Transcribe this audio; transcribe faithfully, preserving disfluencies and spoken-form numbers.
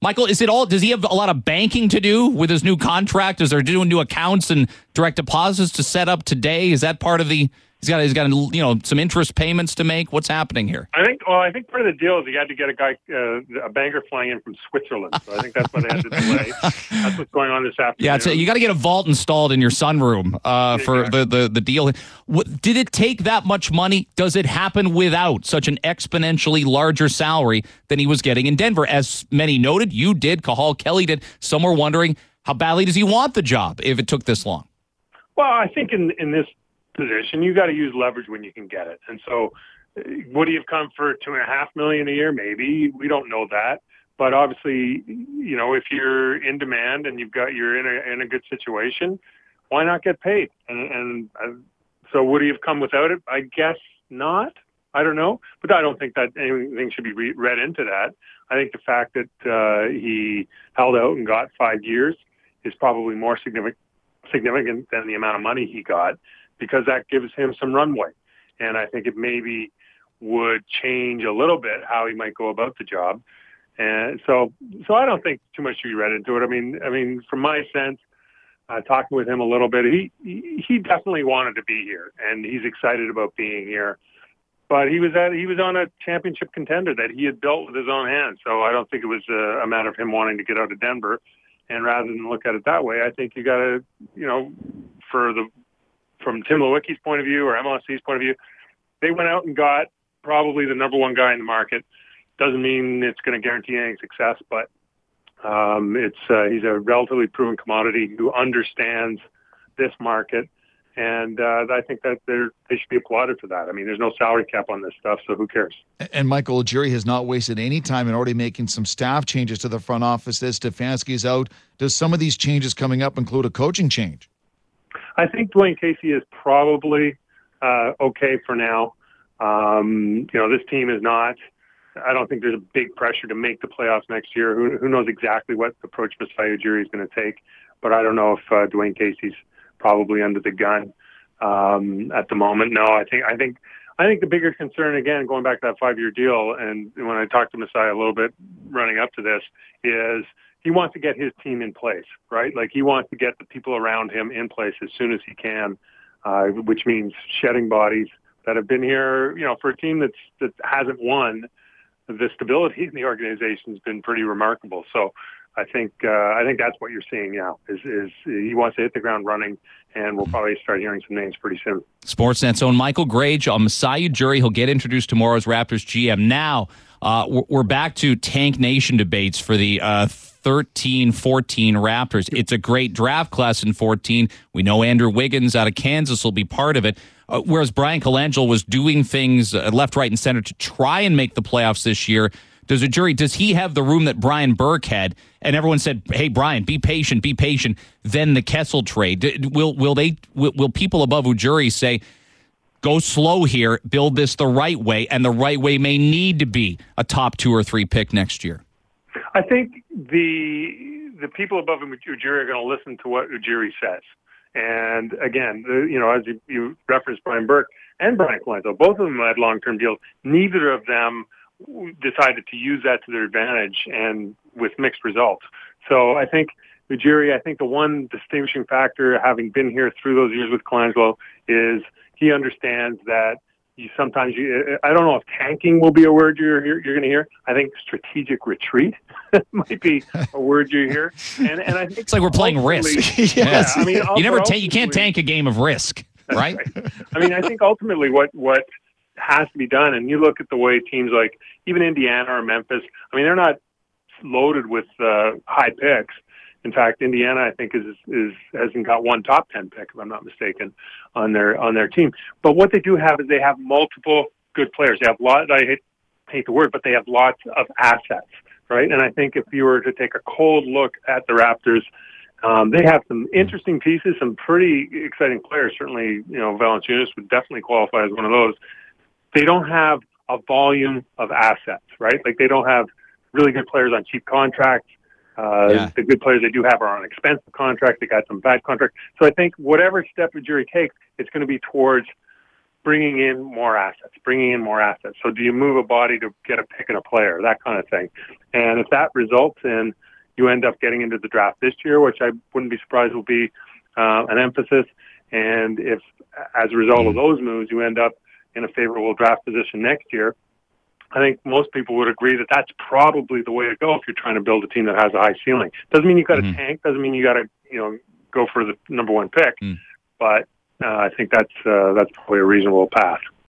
Michael, is it all? Does he have a lot of banking to do with his new contract? Is there doing new accounts and direct deposits to set up today? Is that part of the? He's got he's got you know some interest payments to make. What's happening here? I think. Well, I think part of the deal is he had to get a guy, uh, a banker flying in from Switzerland. So I think that's why they had to delay. That's what's going on this afternoon. Yeah, it's a, you got to get a vault installed in your sunroom uh, for the, the the deal. What, did it take that much money? Does it happen without such an exponentially larger salary than he was getting in Denver? As many noted, you did, Cathal Kelly did. Some were wondering how badly does he want the job if it took this long? Well, I think in in this position, you got to use leverage when you can get it. And so would he have come for two and a half million a year? Maybe. We don't know that. But obviously, you know, if you're in demand and you've got, you're in a, in a good situation, why not get paid? And, and uh, so would he have come without it? I guess not. I don't know. But I don't think that anything should be re- read into that. I think the fact that uh, he held out and got five years is probably more significant significant than the amount of money he got, because that gives him some runway. And I think it maybe would change a little bit how he might go about the job. And so, so I don't think too much should be read into it. I mean, I mean, from my sense, uh, talking with him a little bit, he, he, he definitely wanted to be here and he's excited about being here, but he was at, he was on a championship contender that he had built with his own hands. So I don't think it was a, a matter of him wanting to get out of Denver. And rather than look at it that way, I think you got to, you know, for the, from Tim Lewicki's point of view or M L S C's point of view, they went out and got probably the number one guy in the market. Doesn't mean it's going to guarantee any success, but um, it's uh, he's a relatively proven commodity who understands this market, and uh, I think that they should be applauded for that. I mean, there's no salary cap on this stuff, so who cares? And Michael Ujiri has not wasted any time in already making some staff changes to the front office. As Stefanski's out, does some of these changes coming up include a coaching change? I think Dwayne Casey is probably uh, okay for now. Um, you know, this team is not, I don't think there's a big pressure to make the playoffs next year. Who, who knows exactly what approach Masai Ujiri is going to take, but I don't know if uh, Dwayne Casey's probably under the gun um, at the moment. No, I think, I think, I think the bigger concern, again, going back to that five-year deal, and when I talked to Masai a little bit running up to this, is he wants to get his team in place, right? Like he wants to get the people around him in place as soon as he can, uh, which means shedding bodies that have been here, you know, for a team that's, that hasn't won. The stability in the organization has been pretty remarkable. So I think, uh, I think that's what you're seeing now is, is he wants to hit the ground running, and we'll probably start hearing some names pretty soon. Sportsnet's own Michael Grage on Masai Ujiri. He'll get introduced tomorrow's Raptors G M. Now, uh, we're back to Tank Nation debates for the, uh, thirteen fourteen Raptors. It's a great draft class in fourteen. We know Andrew Wiggins out of Kansas will be part of it. Uh, whereas Brian Colangelo was doing things uh, left, right, and center to try and make the playoffs this year. Does Ujiri, does he have the room that Brian Burke had? And everyone said, "Hey, Brian, be patient, be patient." Then the Kessel trade. Will will they? Will, will people above Ujiri say, "Go slow here, build this the right way," and the right way may need to be a top two or three pick next year? I think the the people above Ujiri are going to listen to what Ujiri says. And again, the, you know, as you, you referenced Brian Burke and Brian Colangelo, both of them had long-term deals. Neither of them decided to use that to their advantage, and with mixed results. So I think Ujiri, I think the one distinguishing factor, having been here through those years with Colangelo, is he understands that you sometimes you, I don't know if tanking will be a word you're you're, you're going to hear. I think strategic retreat might be a word you hear. And and I think it's like we're playing Risk. yes. Yeah, I mean, you never take you can't tank a game of Risk, right? right? I mean, I think ultimately what what has to be done, and you look at the way teams like even Indiana or Memphis, I mean, they're not loaded with uh, high picks. In fact, Indiana, I think, is is hasn't got one top ten pick, if I'm not mistaken, on their on their team. But what they do have is they have multiple good players. They have lots. I hate hate the word, but they have lots of assets, right? And I think if you were to take a cold look at the Raptors, um, they have some interesting pieces, some pretty exciting players. Certainly, you know, Valanciunas would definitely qualify as one of those. They don't have a volume of assets, right? Like they don't have really good players on cheap contracts. Uh, yeah. The good players they do have are on expensive contracts. They got some bad contracts. So I think whatever step Ujiri takes, it's going to be towards bringing in more assets, bringing in more assets. So do you move a body to get a pick and a player, that kind of thing? And if that results in you end up getting into the draft this year, which I wouldn't be surprised will be uh, an emphasis, and if as a result of those moves you end up in a favorable draft position next year, I think most people would agree that that's probably the way to go if you're trying to build a team that has a high ceiling. Doesn't mean you got to mm-hmm. tank, doesn't mean you got to, you know, go for the number one pick, mm. but uh, I think that's uh, that's probably a reasonable path.